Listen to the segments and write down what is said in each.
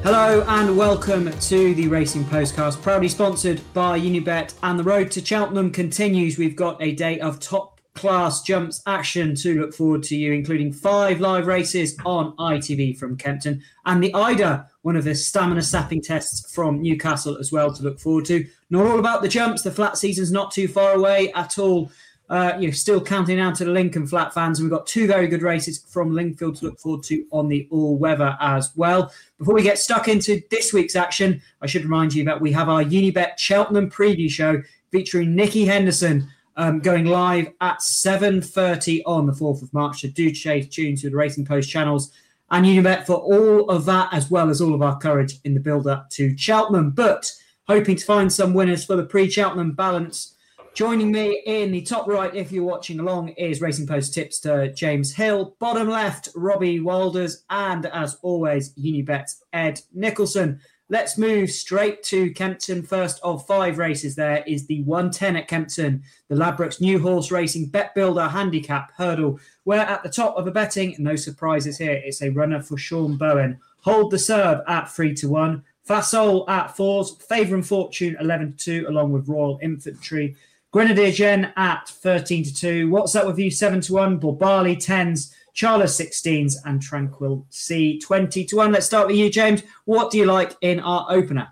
Hello and welcome to the Racing Postcast, proudly sponsored by Unibet, and the road to Cheltenham continues. We've got a day of top-class jumps action to look forward to you, including 5 live races on ITV from Kempton, and the Ida, one of the stamina-sapping tests from Newcastle as well to look forward to. Not all about the jumps, the flat season's not too far away at all. You're still counting down to the Lincoln Flat fans, and we've got 2 very good races from Lingfield to look forward to on the all-weather as well. Before we get stuck into this week's action, I should remind you that we have our Unibet Cheltenham preview show featuring Nicky Henderson going live at 7:30 on the 4th of March. So do stay tuned to the Racing Post channels and Unibet for all of that, as well as all of our coverage in the build-up to Cheltenham. But hoping to find some winners for the pre-Cheltenham balance. Joining me in the top right, if you're watching along, is Racing Post tipster James Hill. Bottom left, Robbie Walders. And as always, Unibet's Ed Nicholson. Let's move straight to Kempton. First of 5 races there is the 110 at Kempton, the Ladbrokes New Horse Racing Bet Builder Handicap Hurdle, where at the top of the betting, no surprises here, it's a runner for Sean Bowen. Hold the Serve at 3-1. Fasol at 4s. Favour and Fortune 11-2, along with Royal Infantry. Grenadier Gen at 13-2. What's Up With You 7-1. Borbali 10s. Charles 16s and Tranquil Sea 20-1. Let's start with you, James. What do you like in our opener?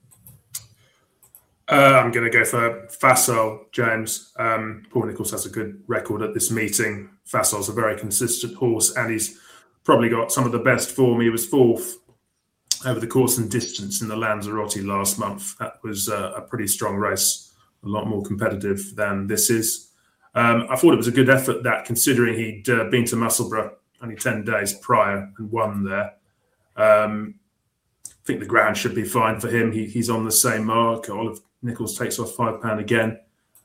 I'm going to go for Fasol, James. Paul Nicholls has a good record at this meeting. Fasol's a very consistent horse, and he's probably got some of the best form. He was 4th over the course and distance in the Lanzarote last month. That was a pretty strong race. A lot more competitive than this is. I thought it was a good effort, that, considering he'd been to Musselburgh only 10 days prior and won there. I think the ground should be fine for him. He's on the same mark. Olive Nicholls takes off £5 again.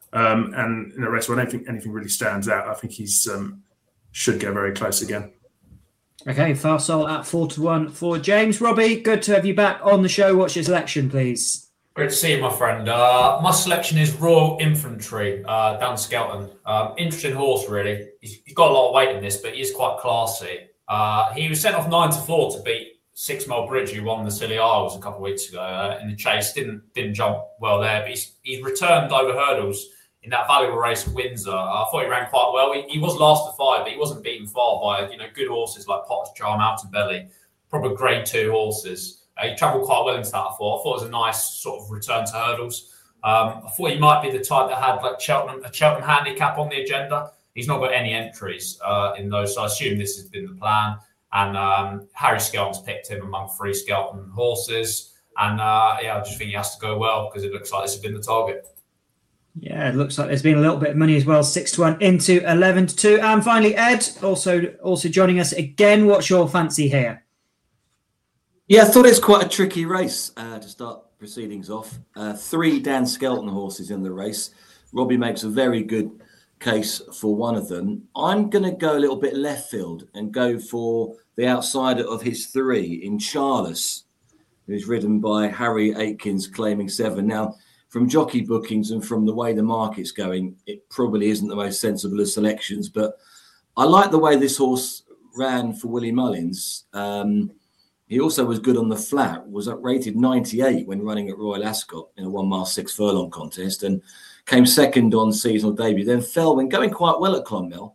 And in a race where I don't think anything really stands out, I think he's should get very close again. Okay, Farsol at 4-1 for James. Robbie, good to have you back on the show. What's your selection, please? Great to see you, my friend. My selection is Royal Infantry, down Skelton. Interesting horse, really. He's got a lot of weight in this, but he is quite classy. He was sent off 9-4 to beat 6 Mile Bridge, who won the Scilly Isles a couple of weeks ago in the chase. Didn't jump well there, but he's returned over hurdles in that valuable race at Windsor. I thought he ran quite well. He was last to 5, but he wasn't beaten far by good horses like Potter's Charm, Out of Belly, proper Grade 2 horses. He travelled quite well into that, I thought. I thought it was a nice sort of return to hurdles. I thought he might be the type that had like a Cheltenham handicap on the agenda. He's not got any entries in those, so I assume this has been the plan. And Harry Skelton's picked him among 3 Skelton horses. And I just think he has to go well, because it looks like this has been the target. Yeah, it looks like there's been a little bit of money as well. 6-1 into 11-2. And finally, Ed, also joining us again. What's your fancy here? Yeah, I thought it was quite a tricky race to start proceedings off. 3 Dan Skelton horses in the race. Robbie makes a very good case for one of them. I'm going to go a little bit left field and go for the outsider of his 3 in Charles, who's ridden by Harry Aitkins, claiming 7. Now, from jockey bookings and from the way the market's going, it probably isn't the most sensible of selections, but I like the way this horse ran for Willie Mullins. He also was good on the flat, was rated 98 when running at Royal Ascot in a 1 mile 6 furlong contest, and came second on seasonal debut, then fell when going quite well at Clonmel.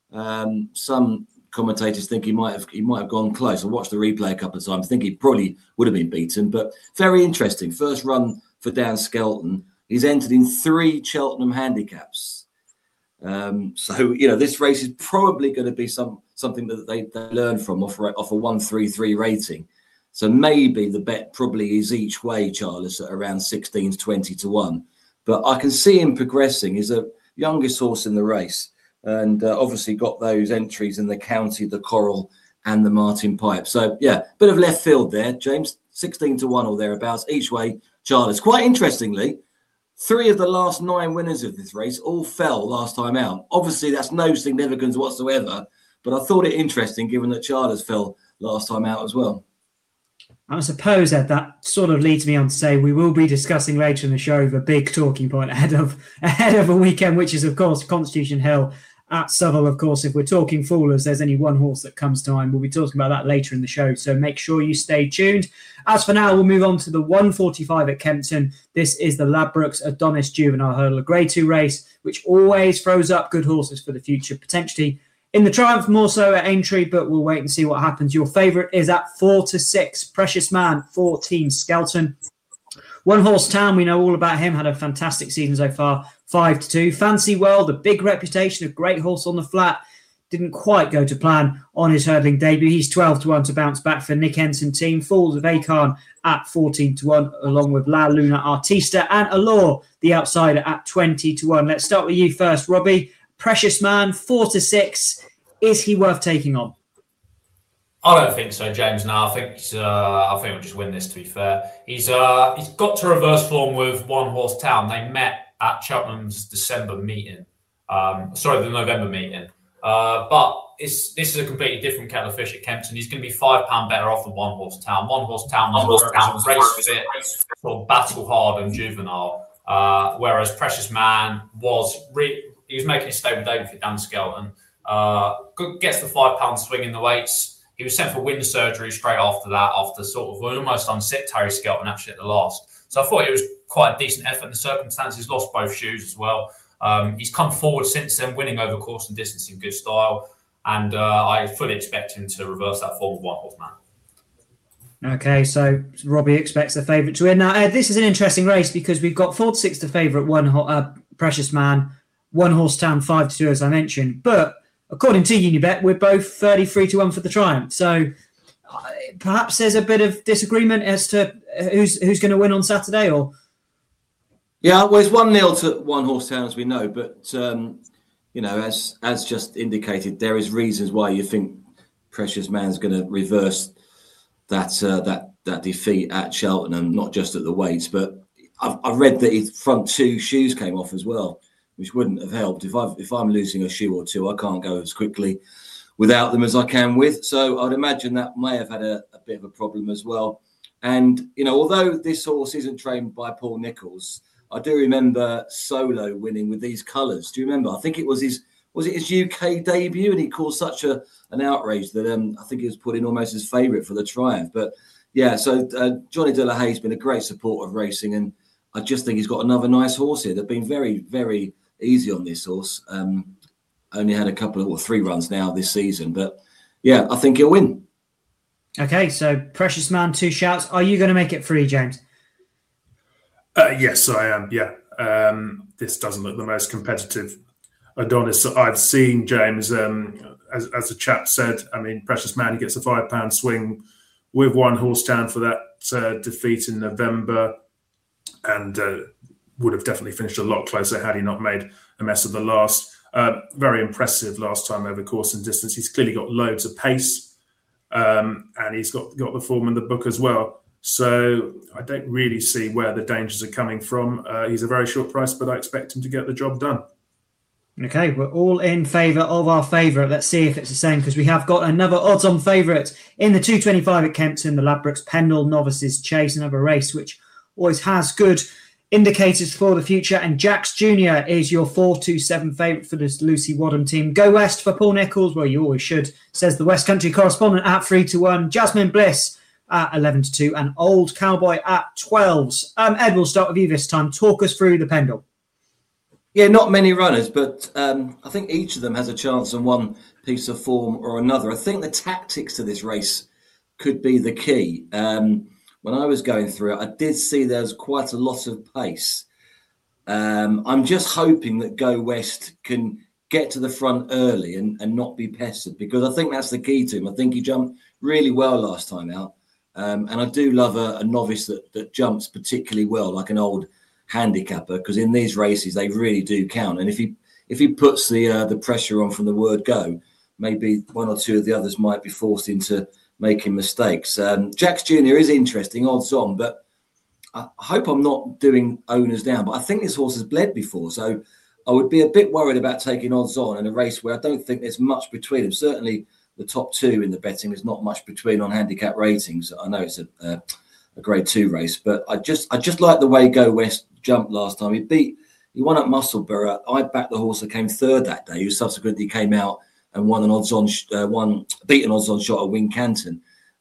Some commentators think he might have gone close. I watched the replay a couple of times. I think he probably would have been beaten, but very interesting. First run for Dan Skelton. He's entered in 3 Cheltenham handicaps. So, this race is probably going to be something that they learn from off a 1-3-3 rating. So maybe the bet probably is each way, Charles, at around 16-20-1. But I can see him progressing. He's the youngest horse in the race, and obviously got those entries in the County, the Coral, and the Martin Pipe. So, yeah, bit of left field there, James. 16-1 or thereabouts each way, Charles. Quite interestingly, 3 of the last 9 winners of this race all fell last time out. Obviously, that's no significance whatsoever, but I thought it interesting given that Charles fell last time out as well. I suppose, Ed, that sort of leads me on to say we will be discussing later in the show the big talking point ahead of a weekend, which is, of course, Constitution Hill at Southwell, of course. If we're talking Foolers, there's only one horse that comes to mind. We'll be talking about that later in the show, so make sure you stay tuned. As for now, we'll move on to the 145 at Kempton. This is the Ladbrokes Adonis Juvenile Hurdle, a Grade 2 race, which always throws up good horses for the future, potentially in the Triumph, more so at Aintree, but we'll wait and see what happens. Your favourite is at 4-6, Precious Man for Team Skelton. One Horse Town, we know all about him, had a fantastic season so far, 5-2. Fancy World, a big reputation, a great horse on the flat, didn't quite go to plan on his hurdling debut. He's 12-1 to bounce back for Nick Henson team. Falls of Acorn at 14-1, along with La Luna Artista and Allure, the outsider, at 20-1. Let's start with you first, Robbie. Precious Man, 4-6. Is he worth taking on? I don't think so, James. No, I think we'll just win this. To be fair, he's got to reverse form with One Horse Town. They met at Cheltenham's December meeting. The November meeting. But this is a completely different kettle of fish at Kempton. He's going to be £5 better off than One Horse Town. One Horse Town was race fit, sort of battle hard and juvenile, whereas Precious Man he was making his stable debut for Dan Skelton. Gets the £5 swing in the weights. He was sent for wind surgery straight after that, after sort of almost unsick Terry Skelton actually at the last. So I thought it was quite a decent effort in the circumstances. Lost both shoes as well. He's come forward since then, winning over course and distance in good style. And I fully expect him to reverse that form of One Horse Man. Okay, so Robbie expects the favourite to win. Now, this is an interesting race because we've got 4-6 to favourite, Precious Man, One Horse Town, 5-2, as I mentioned. But according to Unibet, we're both 33-1 for the Triumph. So perhaps there's a bit of disagreement as to who's going to win on Saturday, or... Yeah, well, it's 1-0 to One Horse Town, as we know. But, as just indicated, there is reasons why you think Precious Man's going to reverse that defeat at Cheltenham, not just at the weights. But I've read that his front two shoes came off as well, which wouldn't have helped. If I'm losing a shoe or two, I can't go as quickly without them as I can with. So I'd imagine that may have had a bit of a problem as well. And, although this horse isn't trained by Paul Nicholls, I do remember Solo winning with these colours. Do you remember? I think it was his UK debut, and he caused such an outrage that I think he was put in almost as favourite for the Triumph. But yeah, so Johnny De La Haye's been a great supporter of racing, and I just think he's got another nice horse here. They've been very, very easy on this horse. Only had a couple of 3 runs now this season, but yeah, I think he'll win. Okay, so Precious Man, 2 shouts. Are you going to make it 3, James? Yes, I am. Yeah, this doesn't look the most competitive Adonis I've seen, James. As the chap said, I mean, Precious Man, he gets a £5 swing with One Horse Town for that defeat in November, and would have definitely finished a lot closer had he not made a mess of the last. Very impressive last time over course and distance. He's clearly got loads of pace, and he's got the form in the book as well. So I don't really see where the dangers are coming from. He's a very short price, but I expect him to get the job done. Okay, we're all in favour of our favourite. Let's see if it's the same, because we have got another odds-on favourite in the 225 at Kempton, the Ladbrokes Pendle Novices Chase, another race which always has good indicators for the future. And Jax Jr. is your 4-7 favourite for this Lucy Wadham team. Go West for Paul Nicholls. Well, you always should, says the West Country correspondent, at 3-1. Jasmine Bliss at 11-2, and Old Cowboy at 12s. Ed, we'll start with you this time. Talk us through the Pendle. Yeah, not many runners, but I think each of them has a chance on one piece of form or another. I think the tactics to this race could be the key. When I was going through it, I did see there's quite a lot of pace. I'm just hoping that Go West can get to the front early and not be pestered, because I think that's the key to him. I think he jumped really well last time out. And I do love a novice that jumps particularly well, like an old handicapper, because in these races they really do count. And if he puts the pressure on from the word go, maybe one or two of the others might be forced into making mistakes. Jax Jr. is interesting, odds on, but I hope I'm not doing owners down. But I think this horse has bled before, so I would be a bit worried about taking odds on in a race where I don't think there's much between them. Certainly the top 2 in the betting, there's not much between on handicap ratings. I know it's a grade 2 race, but I just like the way Go West jumped last time. He beat He won at Musselburgh. I backed the horse that came third that day, who subsequently came out and won beat an odds-on shot at Wincanton.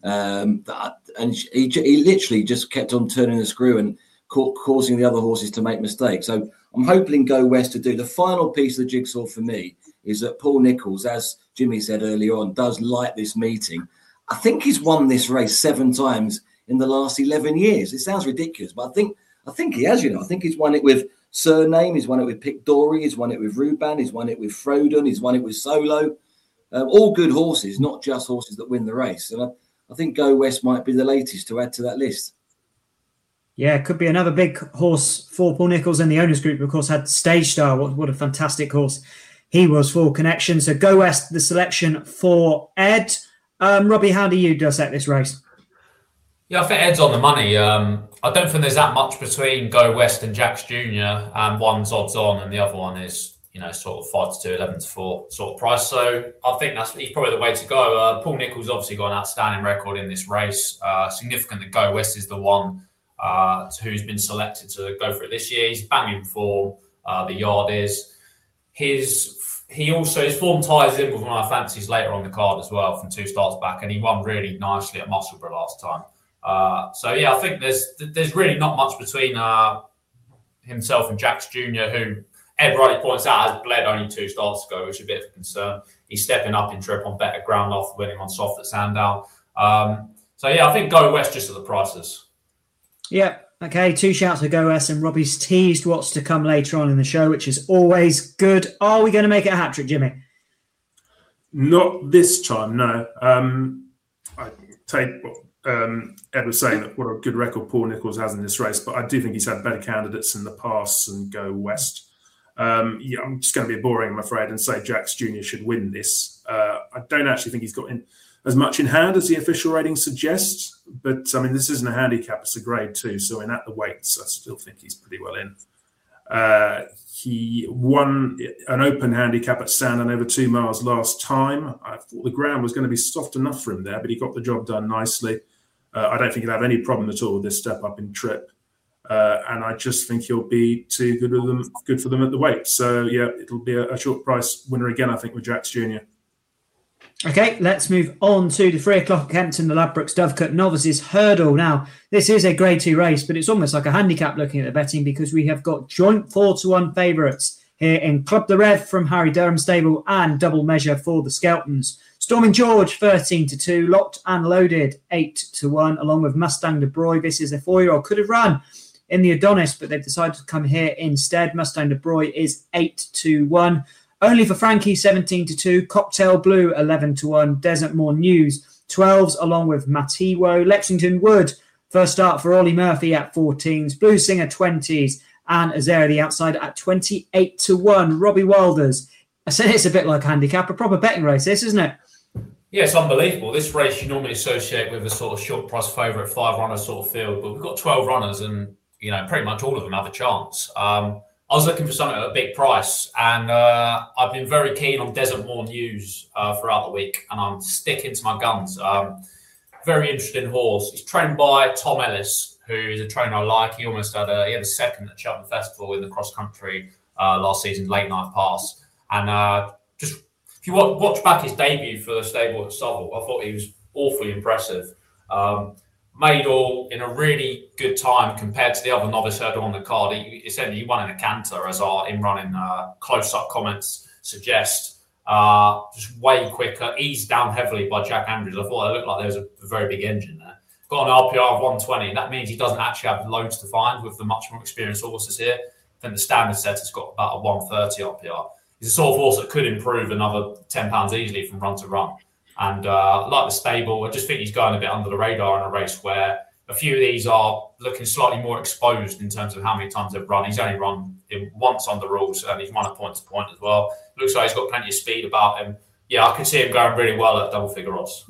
And he literally just kept on turning the screw and causing the other horses to make mistakes. So I'm hoping Go West to do. The final piece of the jigsaw for me is that Paul Nicholls, as Jimmy said earlier on, does like this meeting. I think he's won this race 7 times in the last 11 years. It sounds ridiculous, but I think he has, I think he's won it with Surname, he's won it with Pic D'Orhy, he's won it with Ruban, he's won it with Frodon, he's won it with Solo. All good horses, not just horses that win the race. And I think Go West might be the latest to add to that list. Yeah, it could be another big horse for Paul Nicholls, and the owners group, of course, had Stage Star. What a fantastic horse he was for Connection. So Go West, the selection for Ed. Robbie, how do you dissect this race? Yeah, I think Ed's on the money. I don't think there's that much between Go West and Jacks Jr. One's odds on and the other one is, sort of 5-2, 11-4 sort of price. So I think he's probably the way to go. Paul Nicholls obviously got an outstanding record in this race. Significant that Go West is the one who's been selected to go for it this year. He's banging form. The yard is. His form ties in with one of my fancies later on the card as well from 2 starts back, and he won really nicely at Musselburgh last time. So yeah, I think there's really not much between himself and Jacks Jr., who Ed rightly points out has bled only 2 starts ago, which is a bit of a concern. He's stepping up in trip on better ground after winning on soft at Sandown. So yeah, I think Go West just at the prices. Yeah. Okay, 2 shouts to Go West, and Robbie's teased what's to come later on in the show, which is always good. Are we going to make it a hat-trick, Jimmy? Not this time, no. I take what Ed was saying, that what a good record Paul Nicholls has in this race, but I do think he's had better candidates in the past than Go West. I'm just going to be boring, I'm afraid, and say Jacks Jr. should win this. I don't actually think he's got as much in hand as the official rating suggests, but I mean, this isn't a handicap, it's a grade 2, so in at the weights, I still think he's pretty well in. He won an open handicap at Sandown over 2 miles last time. I thought the ground was going to be soft enough for him there, but he got the job done nicely. I don't think he'll have any problem at all with this step up in trip. And I just think he'll be too good for them at the weight. So, yeah, it'll be a short price winner again, I think, with Jacks Jr. Okay, let's move on to the 3 o'clock Kempton, the Ladbrokes Dovecote Novices Hurdle. Now, this is a grade 2 race, but it's almost like a handicap looking at the betting, because we have got joint 4-1 favourites here in Club the Rev from Harry Durham Stable and Double Measure for the Skeltons. Storming George, 13-2, Locked and Loaded, 8-1, along with Mustang de Broy. This is a 4-year-old, could have run in the Adonis, but they've decided to come here instead. Mustang de Broy is 8-1. Only for Frankie, 17-2. Cocktail Blue, 11-1. Desert Moor News, 12s, along with Matiwo. Lexington Wood, first start for Ollie Murphy at 14s. Blue Singer, 20s. And Azera the outside at 28-1. Robbie Wilders. I said it's a bit like a handicap, a proper betting race, this, isn't it? Yeah, it's unbelievable. This race you normally associate with a sort of short price favourite, 5-runner sort of field, but we've got 12 runners and, pretty much all of them have a chance. I was looking for something at a big price, and I've been very keen on Desert Moor News throughout the week, and I'm sticking to my guns. Very interesting horse. He's trained by Tom Ellis, who is a trainer I like. He almost had a second at Cheltenham Festival in the cross country last season, late night pass. And just if you watch back his debut for the stable at Southall, I thought he was awfully impressive. Made all in a really good time compared to the other novice hurdle on the card. He won in a canter, as our in-running close-up comments suggest. Just way quicker, eased down heavily by Jack Andrews. I thought it looked like there was a very big engine there. Got an RPR of 120. That means he doesn't actually have loads to find with the much more experienced horses here. I think the standard set has got about a 130 RPR. He's a sort of horse that could improve another £10 easily from run to run. And like the stable, I just think he's going a bit under the radar in a race where a few of these are looking slightly more exposed in terms of how many times they've run. He's only run once on the rules, and he's won a point-to-point as well. Looks like he's got plenty of speed about him. Yeah, I can see him going really well at double-figure odds.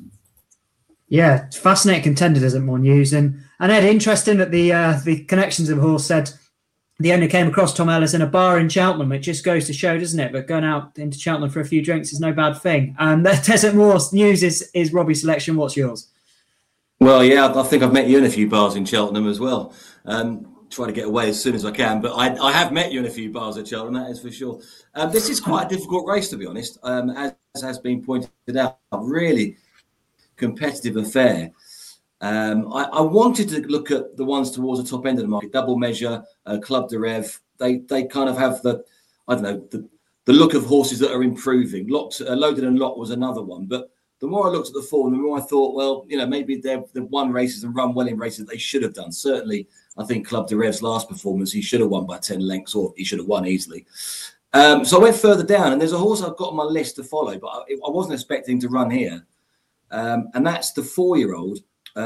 Yeah, fascinating contender, Desert Moor News. And Ed, interesting that the connections of the horse said the owner came across Tom Ellis in a bar in Cheltenham. It just goes to show, doesn't it? But going out into Cheltenham for a few drinks is no bad thing. Desert Moor News is Robbie's selection. What's yours? Well, yeah, I think I've met you in a few bars in Cheltenham as well. try to get away as soon as I can. But I have met you in a few bars at Cheltenham, that is for sure. This is quite a difficult race, to be honest, as has been pointed out. Really competitive and fair. I wanted to look at the ones towards the top end of the market. Double Measure, Club de Rev. They kind of have the look of horses that are improving. Loaded and Locked was another one, but the more I looked at the form, the more I thought, well, maybe they've won races and run well in races that they should have done. Certainly, I think Club de Rev's last performance, he should have won by 10 lengths, or he should have won easily. So I went further down, and there's a horse I've got on my list to follow, but I wasn't expecting to run here. And that's the 4-year-old,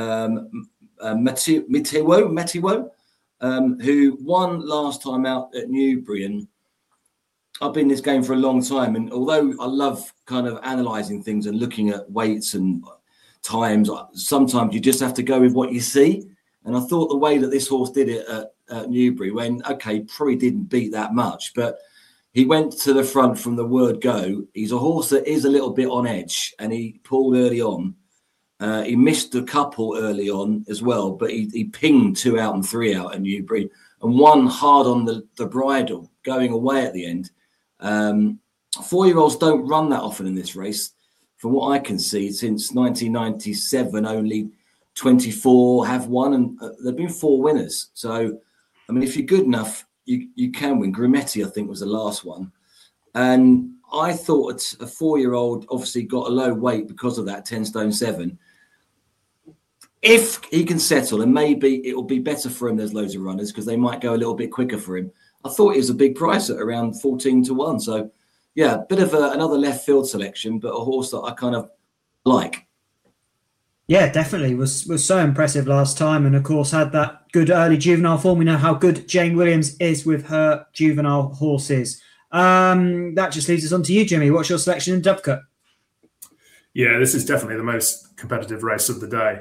Metiwo, who won last time out at Newbury. And I've been in this game for a long time, and although I love kind of analysing things and looking at weights and times, sometimes you just have to go with what you see. And I thought the way that this horse did it at Newbury, when, okay, probably didn't beat that much, but he went to the front from the word go. He's a horse that is a little bit on edge, and he pulled early on. He missed a couple early on as well, but he pinged 2 out and 3 out at Newbury and won hard on the bridle, going away at the end. 4-year-olds don't run that often in this race. From what I can see, since 1997, only 24 have won, and there have been 4 winners. So, I mean, if you're good enough, you can win. Grimetti, I think, was the last one. And I thought a 4-year-old obviously got a low weight because of that, 10 stone 7. If he can settle, and maybe it will be better for him, there's loads of runners, because they might go a little bit quicker for him. I thought it was a big price at around 14-1. So, yeah, a bit of another left field selection, but a horse that I kind of like. Yeah, definitely. Was so impressive last time, and of course had that good early juvenile form. We know how good Jane Williams is with her juvenile horses. That just leads us on to you, Jimmy. What's your selection in Dovecote? Yeah, this is definitely the most competitive race of the day.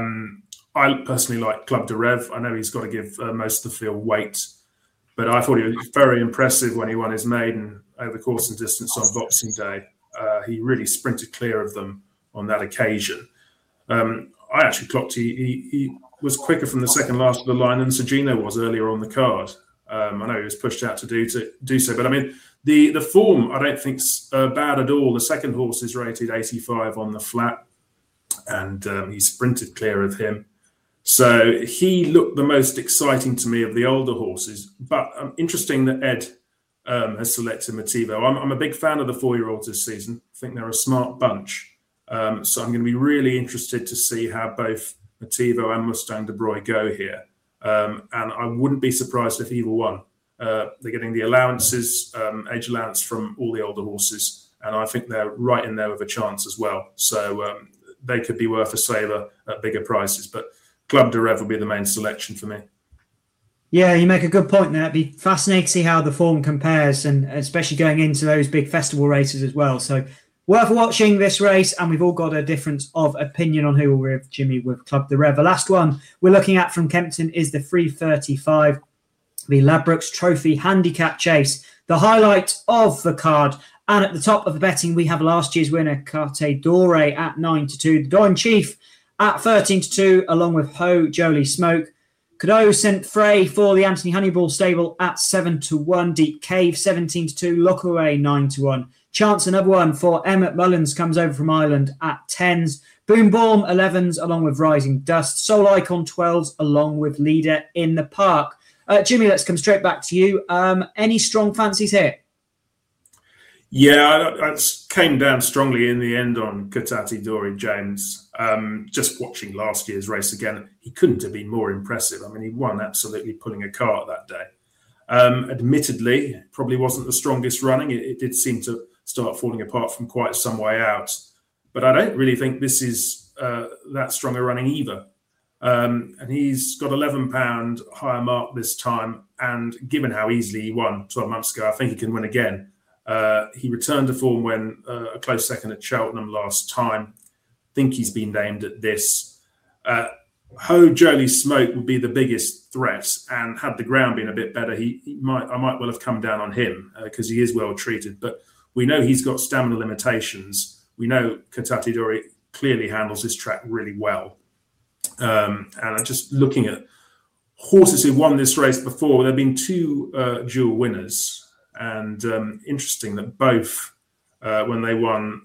I personally like Club de Rev. I know he's got to give most of the field weight, but I thought he was very impressive when he won his maiden over course and distance on Boxing Day. He really sprinted clear of them on that occasion. I actually clocked he was quicker from the second last of the line than Sergino was earlier on the card. I know he was pushed out to do so, but I mean, the form I don't think's bad at all. The second horse is rated 85 on the flat, and he sprinted clear of him. So he looked the most exciting to me of the older horses. But interesting that Ed has selected Metiwo. I'm a big fan of the 4-year-olds this season. I think they're a smart bunch. So I'm going to be really interested to see how both Metiwo and Mustang de Broye go here. And I wouldn't be surprised if either one. They're getting the allowances, age allowance from all the older horses. And I think they're right in there with a chance as well. So they could be worth a saver at bigger prices. But Club de Rev will be the main selection for me. Yeah, you make a good point there. It'd be fascinating to see how the form compares, and especially going into those big festival races as well. So worth watching this race, and we've all got a difference of opinion on who will with Jimmy with Club de Rev. The last one we're looking at from Kempton is the 3:35, the Ladbrokes Trophy Handicap Chase, the highlight of the card. And at the top of the betting, we have last year's winner, Carte Dore, at 9-2, the Don Chief at 13-2, along with Ho Jolie Smoke. Cadeau sent Frey for the Anthony Honeyball stable at 7-1, Deep Cave 17-2, Lockaway 9-1. Chance another one for Emmett Mullins comes over from Ireland at 10s. Boom Boom 11s along with Rising Dust. Soul Icon 12s along with Leader in the Park. Jimmy, let's come straight back to you. Any strong fancies here? Yeah, I came down strongly in the end on Carte Dore, James. Just watching last year's race again, he couldn't have been more impressive. I mean, he won absolutely pulling a cart that day. Admittedly, probably wasn't the strongest running. It did seem to start falling apart from quite some way out. But I don't really think this is that strong a running either. And he's got £11 higher mark this time. And given how easily he won 12 months ago, I think he can win again. He returned to form when a close second at Cheltenham last time. I think he's been named at this. Ho Jolie Smoke would be the biggest threat, and had the ground been a bit better, I might well have come down on him because he is well treated. But we know he's got stamina limitations. We know Carte Dore clearly handles this track really well. And I'm just looking at horses who won this race before, there have been two dual winners, and interesting that both when they won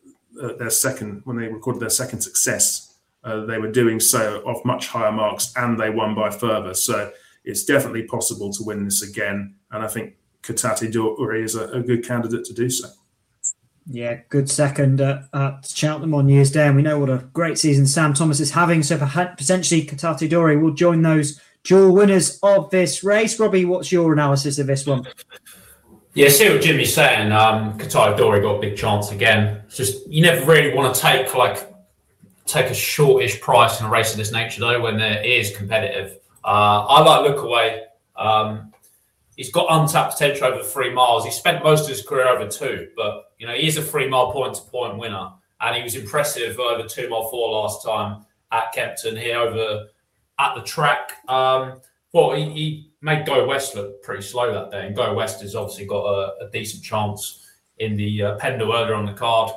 when they recorded their second success, they were doing so off much higher marks, and they won by further. So it's definitely possible to win this again, and I think Cotati d'Ori is a good candidate to do so. Yeah, good second at Cheltenham on New Year's Day, and we know what a great season Sam Thomas is having, so potentially Cotati d'Ori will join those dual winners of this race. Robbie, what's your analysis of this one? Yeah, see what Jimmy's saying. Cotati d'Ori got a big chance again. It's just you never really want to take a shortish price in a race of this nature, though, when it is competitive. I like Lookaway. He's got untapped potential over 3 miles. He spent most of his career over 2, but he is a 3 mile point-to-point winner, and he was impressive over 2 mile 4 last time at Kempton here over at the track. He made Go West look pretty slow that day, and Go West has obviously got a decent chance in the Pendle earlier on the card.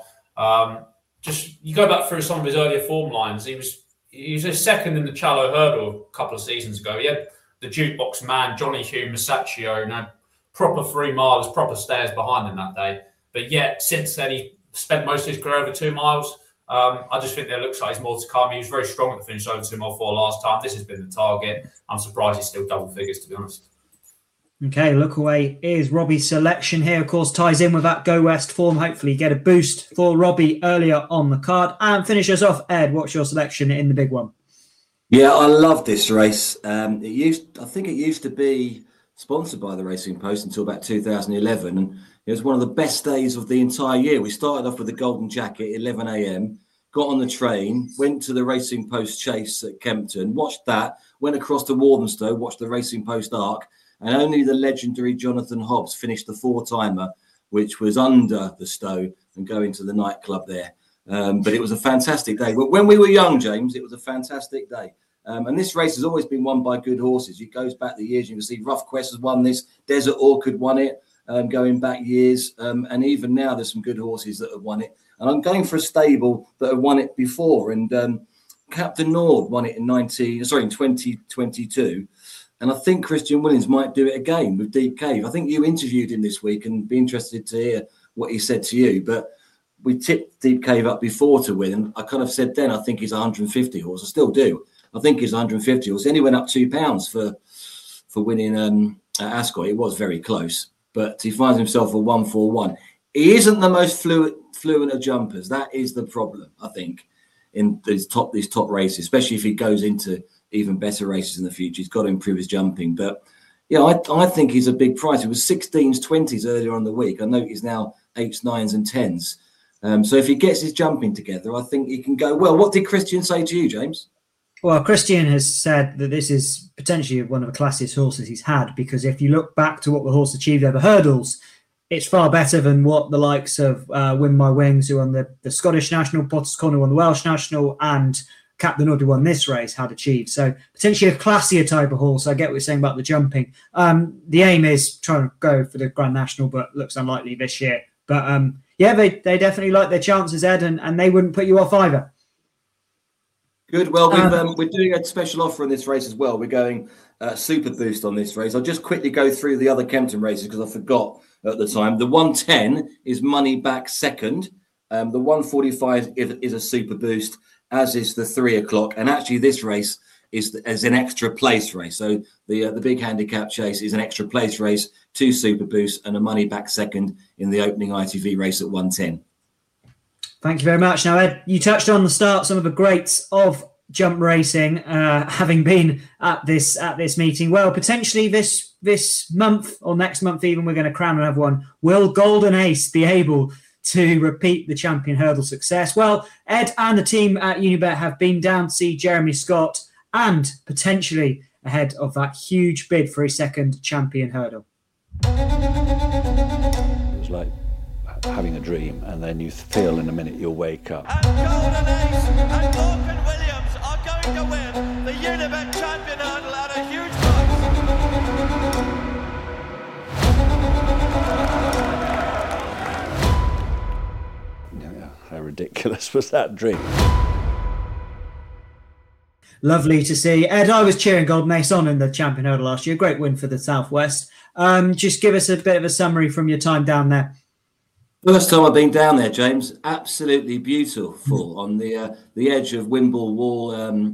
Just you go back through some of his earlier form lines. He was a second in the Challow Hurdle a couple of seasons ago. He had the jukebox man, Johnny Hugh Masaccio, proper 3 miles, proper stairs behind him that day. But yet, since then, he spent most of his career over 2 miles. I just think there looks like there's more to come. He was very strong at the finish over 2 mile 4 last time. This has been the target. I'm surprised he's still double figures, to be honest. Okay, Lookaway is Robbie's selection here. Of course, ties in with that Go West form. Hopefully get a boost for Robbie earlier on the card. And finish us off, Ed. What's your selection in the big one? Yeah, I love this race. I think it used to be sponsored by the Racing Post until about 2011, and it was one of the best days of the entire year. We started off with the Golden Jacket, 11 a.m., got on the train, went to the Racing Post Chase at Kempton, watched that, went across to Walthamstow, watched the Racing Post Arc, and only the legendary Jonathan Hobbs finished the 4-timer, which was under the Stow and going to the nightclub there. But it was a fantastic day. When we were young, James, it was a fantastic day. And this race has always been won by good horses. It goes back the years. You can see Rough Quest has won this. Desert Orchid won it going back years. And even now, there's some good horses that have won it. And I'm going for a stable that have won it before. And Captain Nord won it in 2022. And I think Christian Williams might do it again with Deep Cave. I think you interviewed him this week and be interested to hear what he said to you. But we tipped Deep Cave up before to win. And I kind of said then, I think he's 150 horse. I still do. I think he's 150 horse. And he went up £2 for winning at Ascot. It was very close. But he finds himself a 141. He isn't the most fluent of jumpers. That is the problem, I think, in these top races, especially if he goes into even better races in the future. He's got to improve his jumping. But, yeah, I think he's a big price. It was 16s, 20s earlier on the week. I know he's now 8s, 9s and 10s. So if he gets his jumping together, I think he can go well. What did Christian say to you, James? Well, Christian has said that this is potentially one of the classiest horses he's had, because if you look back to what the horse achieved over hurdles, it's far better than what the likes of Win My Wings, who won the Scottish National, Potter's Corner who won the Welsh National, and Captain Nord, who won this race, had achieved. So potentially a classier type of horse. I get what you're saying about the jumping. The aim is trying to go for the Grand National, but looks unlikely this year. But yeah, they definitely like their chances, Ed, and they wouldn't put you off either. Good. Well, we're doing a special offer on this race as well. We're going Super Boost on this race. I'll just quickly go through the other Kempton races because I forgot at the time. The 110 is money back second. The 145 is a Super Boost, as is the 3 o'clock. And actually, this race is an extra place race. So the big handicap chase is an extra place race, 2 Super Boosts and a money back second in the opening ITV race at 110. Thank you very much. Now, Ed, you touched on the start some of the greats of jump racing, having been at this meeting. Well, potentially this month or next month even, we're going to crown another one. Will Golden Ace be able to repeat the champion hurdle success? Well, Ed and the team at Unibet have been down to see Jeremy Scott and potentially ahead of that huge bid for a second champion hurdle. It was like having a dream, and then you feel in a minute you'll wake up. And Golden Ace and Morgan Williams are going to win the Unibet champion hurdle at a huge How ridiculous was that dream? Lovely to see. Ed, I was cheering Golden Ace on in the Champion Hurdle last year. Great win for the Southwest. Just give us a bit of a summary from your time down there. First time I've been down there, James. Absolutely beautiful on the edge of Wimble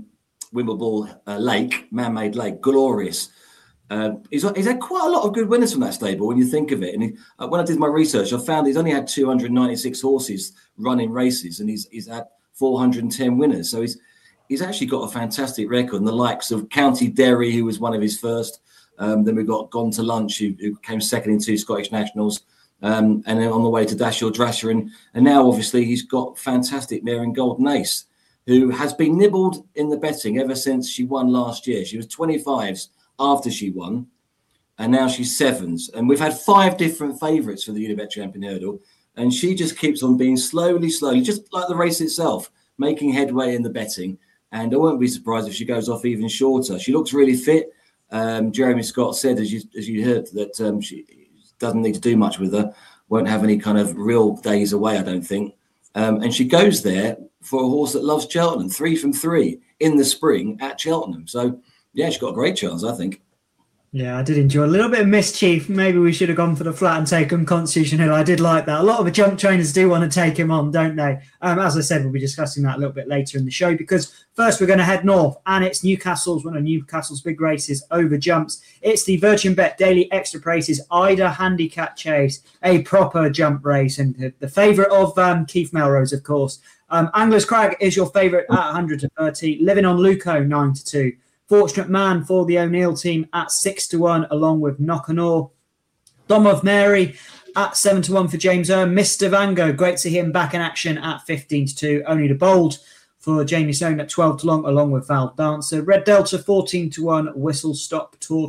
Lake, man-made lake. Glorious. He's had quite a lot of good winners from that stable when you think of it. And when I did my research, I found he's only had 296 horses running races, and he's had 410 winners. So he's actually got a fantastic record. And the likes of County Derry, who was one of his first. Then we've got Gone to Lunch, who came second in 2 Scottish Nationals. And then on the way to Dash Your Drasher. And now, obviously, he's got fantastic mare in Golden Ace, who has been nibbled in the betting ever since she won last year. She was 25s after she won, and now she's 7s. And we've had 5 different favourites for the Unibet Champion Hurdle, and she just keeps on being slowly, just like the race itself, making headway in the betting. And I won't be surprised if she goes off even shorter. She looks really fit. Jeremy Scott said, as you heard, that she doesn't need to do much with her, won't have any kind of real days away, I don't think. And she goes there for a horse that loves Cheltenham, 3 from 3 in the spring at Cheltenham. So, yeah, she's got a great chance, I think. Yeah, I did enjoy a little bit of mischief. Maybe we should have gone for the flat and taken Constitution Hill. I did like that. A lot of the jump trainers do want to take him on, don't they? As I said, we'll be discussing that a little bit later in the show, because first we're going to head north, and it's Newcastle's one of Newcastle's big races over jumps. It's the Virgin Bet Daily Extra Prices Ida Handicap Chase, a proper jump race, and the favourite of Keith Melrose, of course. Anglers Crag is your favourite at 130. Living on Luco, 9-2. Fortunate Man for the O'Neill team at 6-1, along with Knockanaw. Dom of Mary at 7-1 for James Earn. Mr. Vango, great to see him back in action at 15-2. Only the Bold for Jamie Stone at 12-1, along with Val Dancer. Red Delta 14-1. Whistle Stop Tour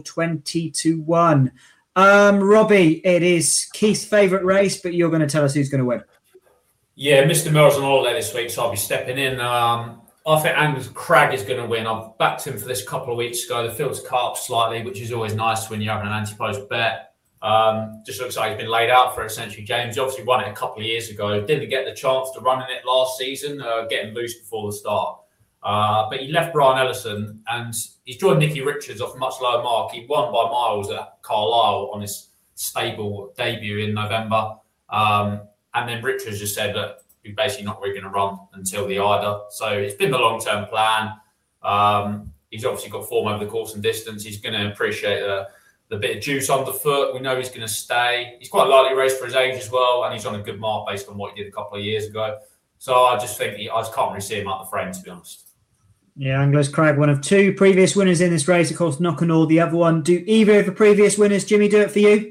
20-1. Robbie, it is Keith's favourite race, but you're going to tell us who's going to win. Yeah, Mr. Mills on holiday this week, so I'll be stepping in. I think Anglers Crag is going to win. I've backed him for this a couple of weeks ago. The field's cut up slightly, which is always nice when you're having an anti-post bet. Just looks like he's been laid out for it, essentially. James, he obviously won it a couple of years ago. Didn't get the chance to run in it last season, getting boost before the start. But he left Brian Ellison, and he's joined Nicky Richards off a much lower mark. He won by miles at Carlisle on his stable debut in November. And then Richards just said that he's basically not really going to run until the Ida. So it's been the long-term plan. He's obviously got form over the course and distance. He's going to appreciate the bit of juice underfoot. We know he's going to stay. He's quite lightly raced for his age as well, and he's on a good mark based on what he did a couple of years ago. So I just think I just can't really see him out the frame, to be honest. Yeah, Anglers Crag, one of 2 previous winners in this race. Of course, Knockanaw, the other one. Do either of the previous winners, Jimmy, do it for you?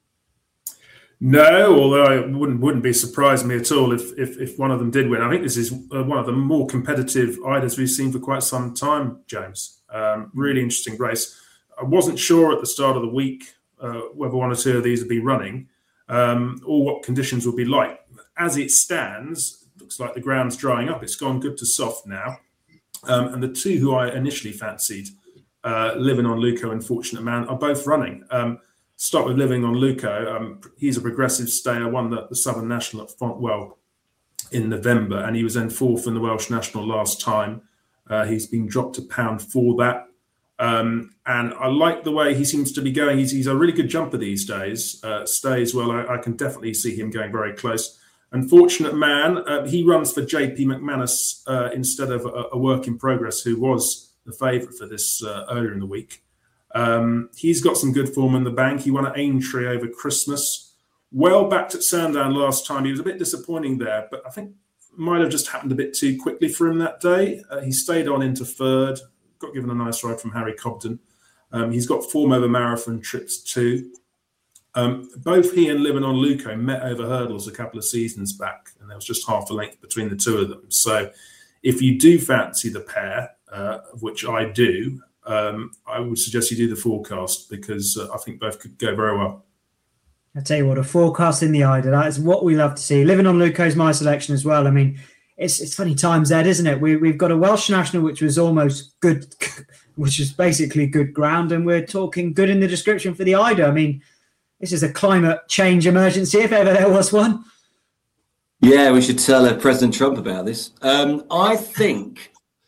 No, although it wouldn't be surprising me at all if one of them did win. I think this is one of the more competitive Idas we've seen for quite some time, James. Really interesting race. I wasn't sure at the start of the week whether 1 or 2 of these would be running or what conditions would be like. As it stands, it looks like the ground's drying up. It's gone good to soft now. And the 2 who I initially fancied, Living on Luco and Fortunate Man, are both running. Start with Living on Luco. He's a progressive stayer, won the Southern National at Fontwell in November, and he was then 4th in the Welsh National last time. He's been dropped a pound for that. And I like the way he seems to be going. He's a really good jumper these days. Stays well. I can definitely see him going very close. Unfortunate Man, he runs for JP McManus instead of a work in progress, who was the favourite for this earlier in the week. He's got some good form in the bank. He won at Aintree over Christmas. Well backed at Sandown last time. He was a bit disappointing there, but I think might have just happened a bit too quickly for him that day. He stayed on into 3rd, got given a nice ride from Harry Cobden. He's got form over marathon trips too. Both he and Living on Luco met over hurdles a couple of seasons back, and there was just half a length between the 2 of them. So if you do fancy the pair, which I do, I would suggest you do the forecast, because I think both could go very well. I tell you what, a forecast in the Ida, that is what we love to see. Living on Luco is my selection as well. I mean, it's funny times, Ed, isn't it? We've got a Welsh National, which was almost good, which is basically good ground, and we're talking good in the description for the Ida. I mean, this is a climate change emergency, if ever there was one. Yeah, we should tell President Trump about this. I think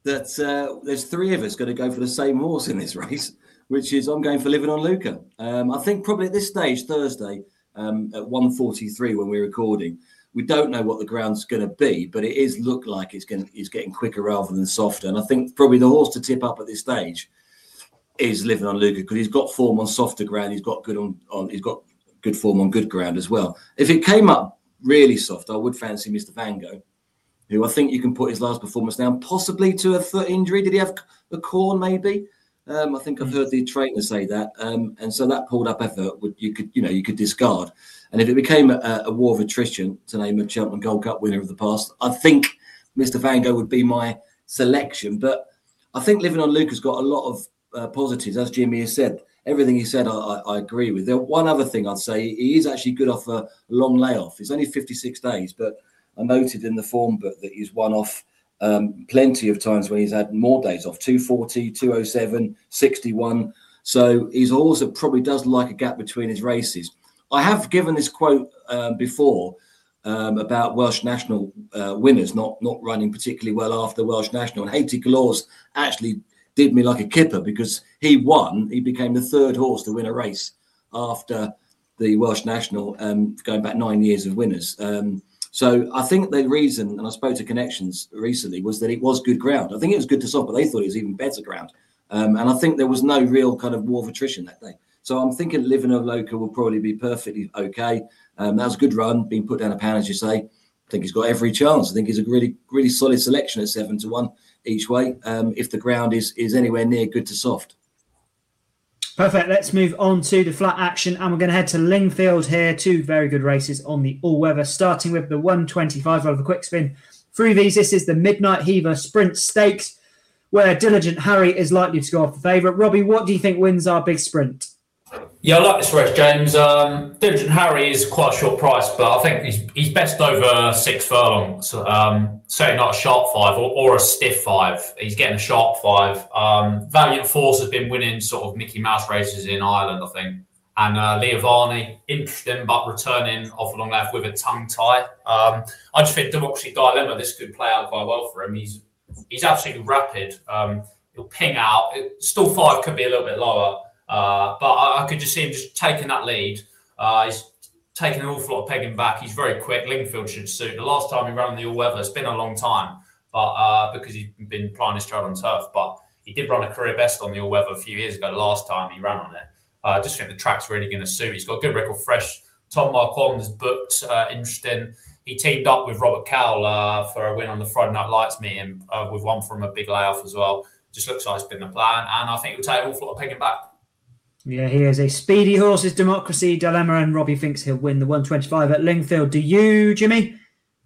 that there's three of us going to go for the same horse in this race, which is I'm going for Living on Luca. I think probably at this stage, Thursday, at 1:43 when we're recording, we don't know what the ground's going to be, but it is look like it's getting quicker rather than softer. And I think probably the horse to tip up at this stage is Living on Luca, because he's got form on softer ground. He's got he's got good form on good ground as well. If it came up really soft, I would fancy Mr. Van Gogh, who I think you can put his last performance down, possibly to a foot injury. Did he have a corn maybe? I think I've heard the trainer say that, and so that pulled up effort you could discard. And if it became a war of attrition, to name a Cheltenham Gold Cup winner of the past, I think Mr. Van Gogh would be my selection. But I think Living on Luca's got a lot of positives, as Jimmy has said. Everything he said, I agree with. There one other thing I'd say, he is actually good off a long layoff. It's only 56 days, but I noted in the form book that he's won off plenty of times when he's had more days off, 240, 207, 61. So he's a horse that probably does like a gap between his races. I have given this quote before about Welsh National winners not running particularly well after Welsh National. And Haiti Galores actually did me like a kipper, because he won. He became the third horse to win a race after the Welsh National, going back 9 years of winners. So I think the reason, and I spoke to Connections recently, was that it was good ground. I think it was good to soft, but they thought it was even better ground. And I think there was no real kind of war of attrition that day. So I'm thinking Living on Luca will probably be perfectly okay. That was a good run, being put down a pound, as you say. I think he's got every chance. I think he's a really, really solid selection at 7-1 each way, if the ground is anywhere near good to soft. Perfect. Let's move on to the flat action, and we're going to head to Lingfield here. Two very good races on the all-weather, starting with the 125 over the quick spin. Through these, this is the Midnight Heaver Sprint Stakes, where Diligent Harry is likely to go off the favourite. Robbie, what do you think wins our big sprint? Yeah, I like this race, James. Diligent Harry is quite a short price, but I think he's best over 6 furlongs. Certainly not a sharp 5 or a stiff 5. He's getting a sharp 5. Valiant Force has been winning sort of Mickey Mouse races in Ireland, I think. And Leovani, interesting, but returning off a long left with a tongue tie. I just think Democracy Dilemma, this could play out quite well for him. He's absolutely rapid. He'll ping out. Still 5 could be a little bit lower. But I could just see him just taking that lead. He's taking an awful lot of pegging back. He's very quick. Lingfield should suit. The last time he ran the all-weather, it's been a long time, but because he's been plying his trade on turf. But he did run a career best on the all-weather a few years ago, the last time he ran on it. I just think the track's really going to suit. He's got a good record fresh. Tom Marquand's booked, interesting. He teamed up with Robert Cowell for a win on the Friday Night Lights meeting with one from a big layoff as well. Just looks like it's been the plan, and I think he'll take an awful lot of pegging back. Yeah, he is a speedy horse. His Democracy Dilemma, and Robbie thinks he'll win the 125 at Lingfield. Do you, Jimmy?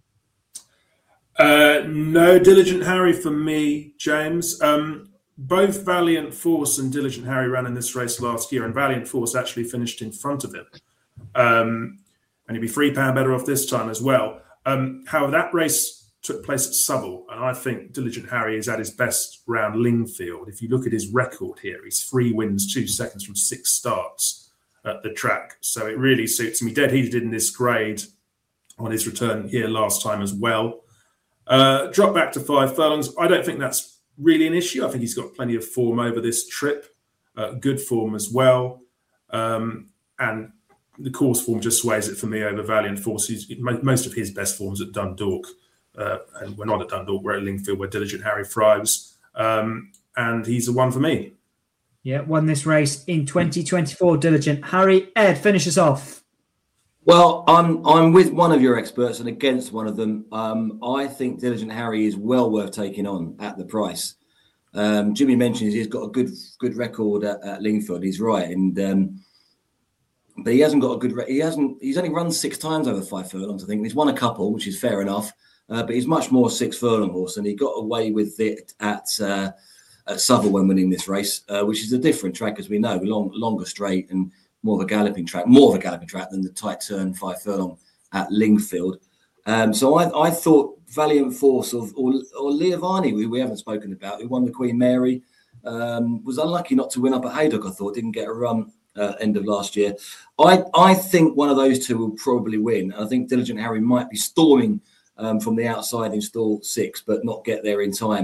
No, Diligent Harry for me, James. Both Valiant Force and Diligent Harry ran in this race last year, and Valiant Force actually finished in front of him. And he'd be £3 better off this time as well. However, that race took place at Southwell, and I think Diligent Harry is at his best round Lingfield. If you look at his record here, he's 3 wins, 2 seconds from 6 starts at the track. So it really suits him. He dead heated in this grade on his return here last time as well. Drop back to 5 furlongs. I don't think that's really an issue. I think he's got plenty of form over this trip, good form as well. And the course form just sways it for me over Valiant Force. Most of his best forms at Dundalk. And we're not at Dundalk, we're at Lingfield, where Diligent Harry thrives. And he's the one for me. Yeah, won this race in 2024, Diligent Harry. Ed, finish us off. Well, I'm with one of your experts and against one of them. I think Diligent Harry is well worth taking on at the price. Jimmy mentions he's got a good record at Lingfield. He's right, and but he hasn't got a good. He's only run 6 times over 5 furlongs. I think he's won a couple, which is fair enough. But he's much more a 6 furlong horse, and he got away with it at Southwell when winning this race, which is a different track, as we know, longer straight and more of a galloping track than the tight turn 5 furlong at Lingfield. So I thought Valiant Force or Leovani, we haven't spoken about, who won the Queen Mary, was unlucky not to win up at Haydock. I thought didn't get a run end of last year. I think one of those two will probably win. I think Diligent Harry might be storming from the outside in stall 6, but not get there in time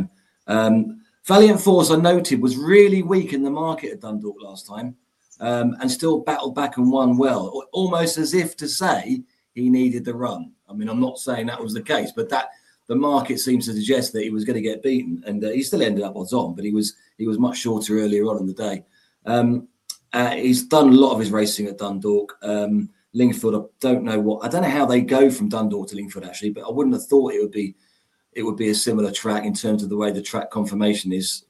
Valiant Force, I noted, was really weak in the market at Dundalk last time, and still battled back and won well, almost as if to say he needed the run. I mean, I'm not saying that was the case, but that the market seems to suggest that he was going to get beaten, and he still ended up odds on, but he was much shorter earlier on in the day. He's done a lot of his racing at Dundalk. Lingfield, I don't know how they go from Dundalk to Lingfield actually, but I wouldn't have thought it would be a similar track in terms of the way the track configuration is.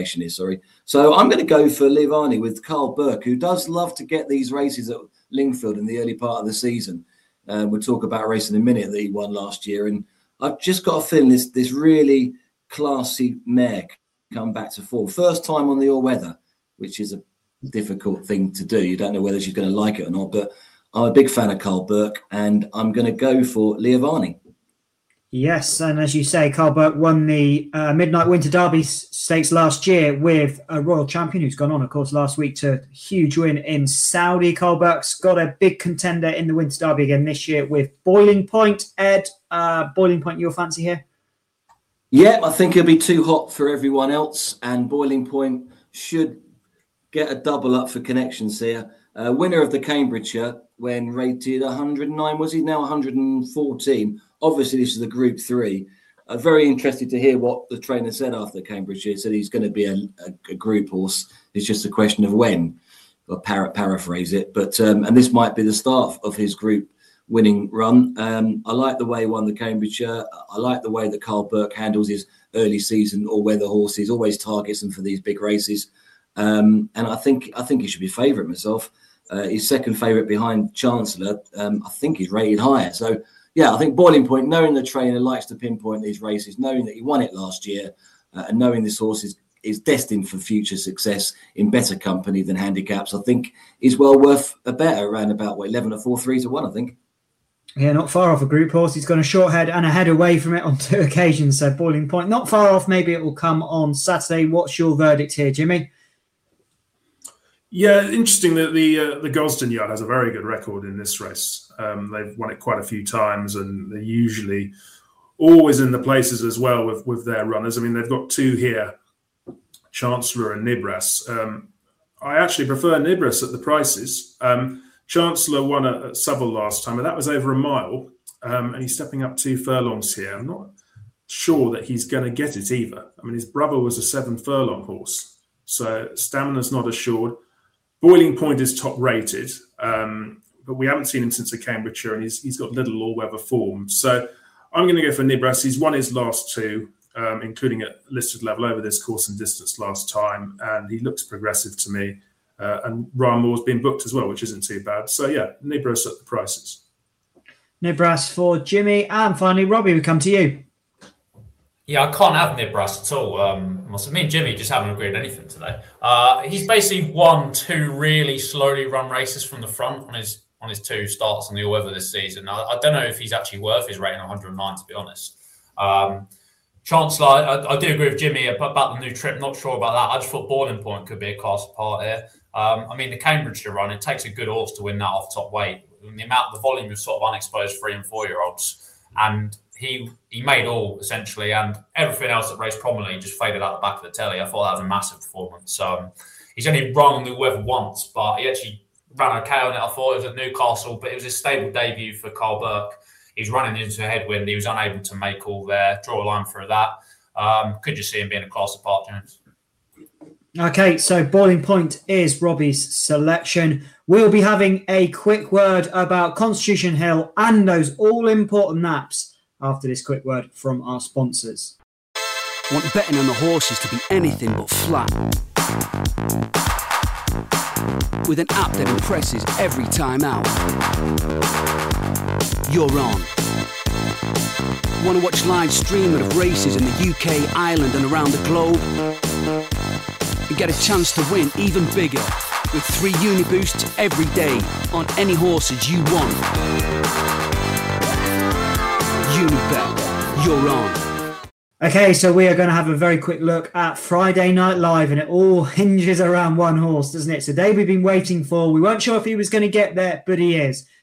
So I'm going to go for Leovarni with Carl Burke, who does love to get these races at Lingfield in the early part of the season. We'll talk about a race in a minute that he won last year, and I've just got a feeling this really classy mare come back to form. First time on the all-weather, which is a difficult thing to do. You don't know whether she's going to like it or not, but I'm a big fan of Carl Burke, and I'm going to go for Leovarni. Yes, and as you say, Carl Burke won the Midnight Winter Derby Stakes last year with a Royal Champion who's gone on, of course, last week to a huge win in Saudi. Carl Burke's got a big contender in the Winter Derby again this year with Boiling Point. Ed, Boiling Point, your fancy here? Yeah, I think it'll be too hot for everyone else, and Boiling Point should get a double up for connections here. Winner of the Cambridgeshire when rated 109, was he now 114? Obviously, this is the Group 3. Very interested to hear what the trainer said after Cambridgeshire. He said he's going to be a group horse. It's just a question of when. I'll paraphrase it. But and this might be the start of his group winning run. I like the way he won the Cambridgeshire. I like the way that Carl Burke handles his early season all-weather horses, always targets them for these big races. And I think he should be favourite myself. His second favourite behind Chancellor. I think he's rated higher. So, yeah, I think Boiling Point, knowing the trainer likes to pinpoint these races, knowing that he won it last year, and knowing this horse is destined for future success in better company than handicaps, I think is well worth a bet around about 11 or 4 3 to 1, I think. Yeah, not far off a group horse. He's gone a short head and a head away from it on 2 occasions. So Boiling Point, not far off. Maybe it will come on Saturday. What's your verdict here, Jimmy? Yeah, interesting that the Gosden Yard has a very good record in this race. They've won it quite a few times, and they're usually always in the places as well with their runners. I mean, they've got 2 here, Chancellor and Nibras. I actually prefer Nibras at the prices. Chancellor won at Southwell last time, and that was over a mile, and he's stepping up 2 furlongs here. I'm not sure that he's going to get it either. I mean, his brother was a 7 furlong horse, so stamina's not assured. Boiling Point is top rated, but we haven't seen him since the Cambridgeshire, and he's got little all-weather form. So I'm going to go for Nibras. He's won his last 2, including at listed level over this course and distance last time, and he looks progressive to me. And Ryan Moore's been booked as well, which isn't too bad. So, yeah, Nibras at the prices. Nibras for Jimmy. And finally, Robbie, we come to you. Yeah, I can't have Nibras at all. Me and Jimmy just haven't agreed on anything today. He's basically won 2 really slowly run races from the front on his 2 starts on the all-weather this season. I don't know if he's actually worth his rating 109, to be honest. Chancellor, I do agree with Jimmy about the new trip. Not sure about that. I just thought Boiling Point could be a class apart here. The Cambridgeshire run, it takes a good horse to win that off top weight. The volume of sort of unexposed 3- and 4-year-olds. And he made all, essentially, and everything else that raced prominently just faded out the back of the telly. I thought that was a massive performance. He's only run on the weather once, but he actually ran okay on it. I thought it was at Newcastle, but it was his stable debut for Carl Burke. He was running into a headwind. He was unable to make all there, draw a line through that. Could you see him being a class apart, James? Okay, so Boiling Point is Robbie's selection. We'll be having a quick word about Constitution Hill and those all-important naps after this quick word from our sponsors. Want betting on the horses to be anything but flat? With an app that impresses every time out. You're on. Want to watch live streaming of races in the UK, Ireland and around the globe? And get a chance to win even bigger with 3 Uniboosts every day on any horses you want. Unibet, you're on. Okay, so we are going to have a very quick look at Friday Night Live, and it all hinges around one horse, doesn't it? So day we've been waiting for. We weren't sure if he was going to get there, but he is.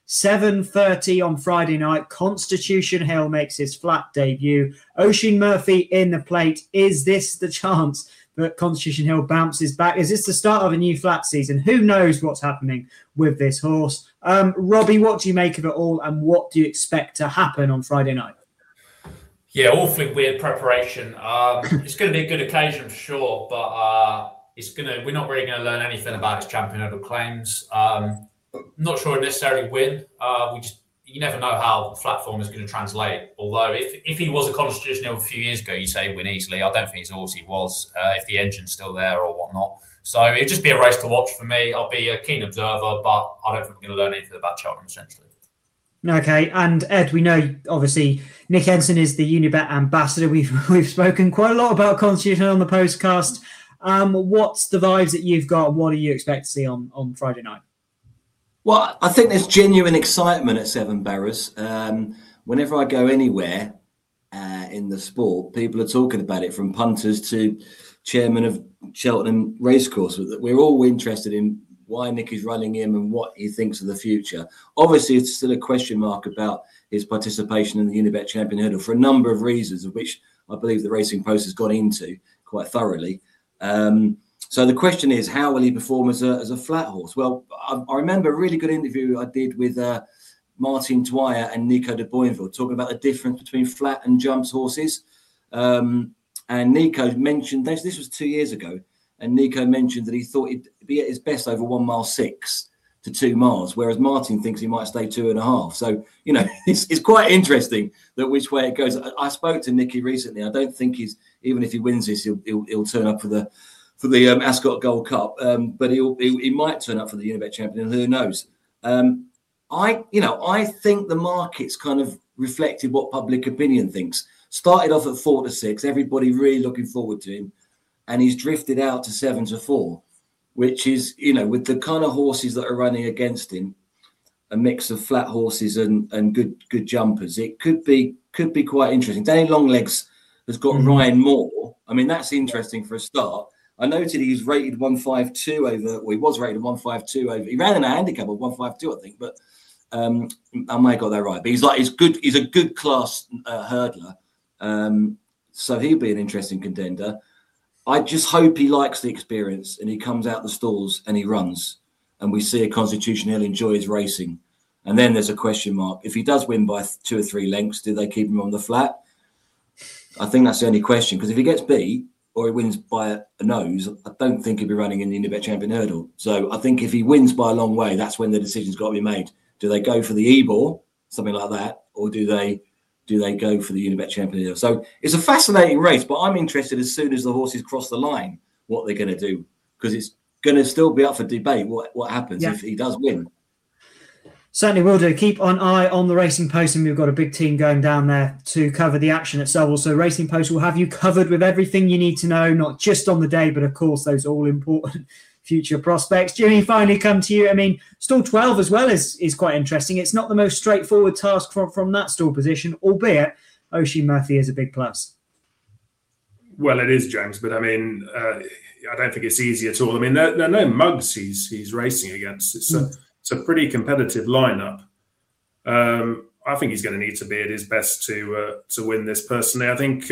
7:30 on Friday night. Constitution Hill makes his flat debut. Oisin Murphy in the plate. Is this the chance that Constitution Hill bounces back? Is this the start of a new flat season? Who knows what's happening with this horse? Robbie, what do you make of it all, and what do you expect to happen on Friday night? Yeah, awfully weird preparation. It's going to be a good occasion for sure, but we're not really going to learn anything about his champion hurdle claims. Not sure he'll necessarily win. You never know how the flat form is going to translate. Although if he was a Constitution Hill a few years ago, you'd say he'd win easily. I don't think he's horse he was if the engine's still there or whatnot. So it'd just be a race to watch for me. I'll be a keen observer, but I don't think we're going to learn anything about Cheltenham essentially. Okay, and Ed, we know obviously Nick Henson is the Unibet ambassador. We've spoken quite a lot about Constitution on the postcast. What's the vibes that you've got, and what do you expect to see on Friday night? Well, I think there's genuine excitement at Seven Barrows. Whenever I go anywhere in the sport, people are talking about it, from punters to chairman of Cheltenham Racecourse. We're all interested in why Nick is running him and what he thinks of the future. Obviously, it's still a question mark about his participation in the Unibet Champion Hurdle for a number of reasons, of which I believe the Racing Post has gone into quite thoroughly. So the question is, how will he perform as a flat horse? Well, I remember a really good interview I did with Martin Dwyer and Nico de Boinville talking about the difference between flat and jumps horses. And Nico mentioned this was 2 years ago. And Nico mentioned that he thought he'd be at his best over 1 mile 6 to 2 miles, whereas Martin thinks he might stay 2.5. So, it's quite interesting that which way it goes. I spoke to Nicky recently. I don't think even if he wins this, he'll turn up for the Ascot Gold Cup, but he might turn up for the Unibet Champion. Who knows? I think the market's kind of reflected what public opinion thinks. Started off at 4 to 6, everybody really looking forward to him. And he's drifted out to 7 to 4, which is, with the kind of horses that are running against him, a mix of flat horses and good jumpers, it could be quite interesting. Danny Longlegs has got Ryan Moore. I mean, that's interesting for a start. I noted he was rated 152 over. Well, he was rated 152 over. He ran in a handicap of 152, I think, but I may have got that right. But he's good. He's a good class hurdler, so he'll be an interesting contender. I just hope he likes the experience and he comes out the stalls and he runs and we see a Constitution Hill enjoy his racing. And then there's a question mark. If he does win by 2 or 3 lengths, do they keep him on the flat? I think that's the only question, because if he gets beat or he wins by a nose, I don't think he'll be running in the Unibet Champion Hurdle. So I think if he wins by a long way, that's when the decision's got to be made. Do they go for the Ebor, something like that, or do they go for the Unibet Champion Hurdle? So it's a fascinating race, but I'm interested as soon as the horses cross the line, what they're going to do, because it's going to still be up for debate what happens if he does win. Certainly will do. Keep an eye on the Racing Post, and we've got a big team going down there to cover the action at Seville. So Racing Post will have you covered with everything you need to know, not just on the day, but of course those all-important future prospects. Jimmy, finally come to you. I mean, stall 12 as well is quite interesting. It's not the most straightforward task from that stall position, albeit Oisin Murphy is a big plus. Well, it is, James, but I mean, I don't think it's easy at all. I mean, there are no mugs he's racing against. It's a pretty competitive lineup. I think he's going to need to be at his best to win this. Personally, I think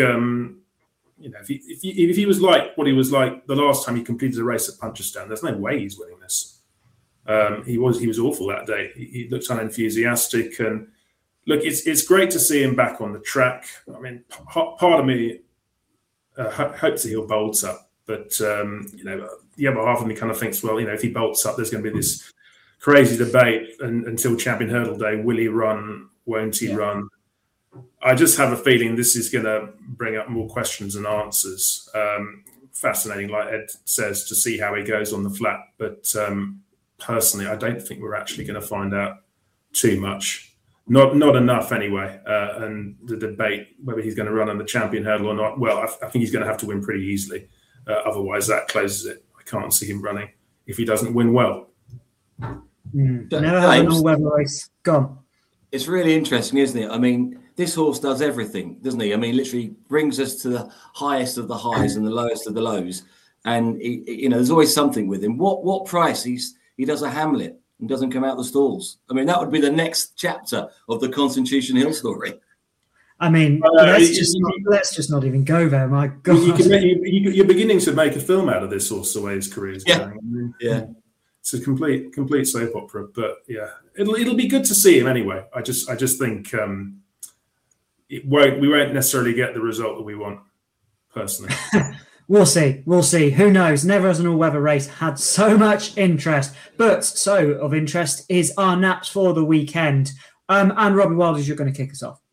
if he was like what he was like the last time he completed a race at Punchestown, there's no way he's winning this. He was awful that day. He looked unenthusiastic, and look, it's great to see him back on the track. I mean, part of me hopes that he'll bolt up, but the other half of me kind of thinks, well, if he bolts up, there's going to be this crazy debate until Champion Hurdle Day. Will he run? Won't he run? I just have a feeling this is going to bring up more questions and answers. Fascinating, like Ed says, to see how he goes on the flat. But personally, I don't think we're actually going to find out too much. Not enough anyway. And the debate whether he's going to run on the Champion Hurdle or not, well, I think he's going to have to win pretty easily. Otherwise, that closes it. I can't see him running if he doesn't win well. Never had an all-weather race. Gone. It's really interesting, isn't it? I mean, this horse does everything, doesn't he? I mean, literally brings us to the highest of the highs and the lowest of the lows. And there's always something with him. What price he does a Hamlet and doesn't come out the stalls. I mean, that would be the next chapter of the Constitution Hill story. I mean, let's just not even go there. My God, you're beginning to make a film out of this horse the way his career is going. I mean, it's a complete soap opera. But yeah, it'll be good to see him anyway. I just think we won't necessarily get the result that we want personally. We'll see. Who knows? Never has an all-weather race had so much interest. But so of interest is our naps for the weekend. And Robbie Wilders, you're going to kick us off.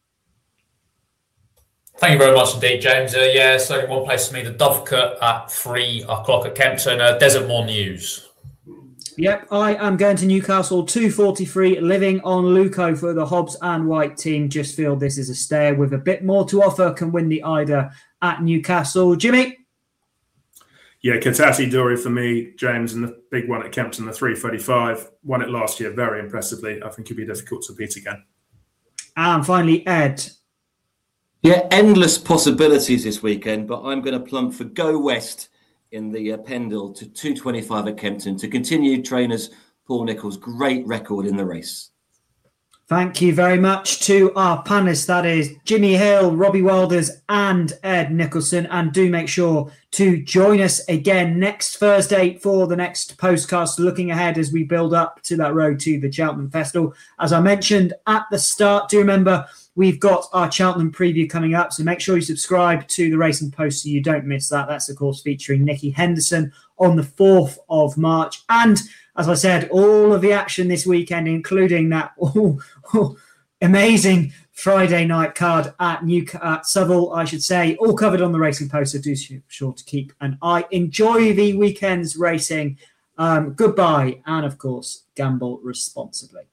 Thank you very much indeed, James. So one place for me, the Dovecote at 3 o'clock at Kempton. Desert Moor News. Yep, I am going to Newcastle 2:43, living on Luco for the Hobbs and White team. Just feel this is a stair with a bit more to offer. Can win the Ida at Newcastle. Jimmy? Yeah, Katati Dory for me, James, and the big one at Kempton, the 3:35. Won it last year very impressively. I think it'll be difficult to beat again. And finally, Ed. Yeah, endless possibilities this weekend, but I'm going to plump for Go West in the Pendle to 2:25 at Kempton to continue trainers Paul Nicholls' great record in the race. Thank you very much to our panelists. That is Jimmy Hill, Robbie Wilders and Ed Nicholson. And do make sure to join us again next Thursday for the next postcast, looking ahead as we build up to that road to the Cheltenham Festival. As I mentioned at the start, do remember we've got our Cheltenham preview coming up. So make sure you subscribe to the Racing Post so you don't miss that. That's, of course, featuring Nicky Henderson on the 4th of March. And as I said, all of the action this weekend, including that amazing Friday night card at Southwell, I should say, all covered on the Racing Post. So do sure to keep an eye. Enjoy the weekend's racing. Goodbye. And, of course, gamble responsibly.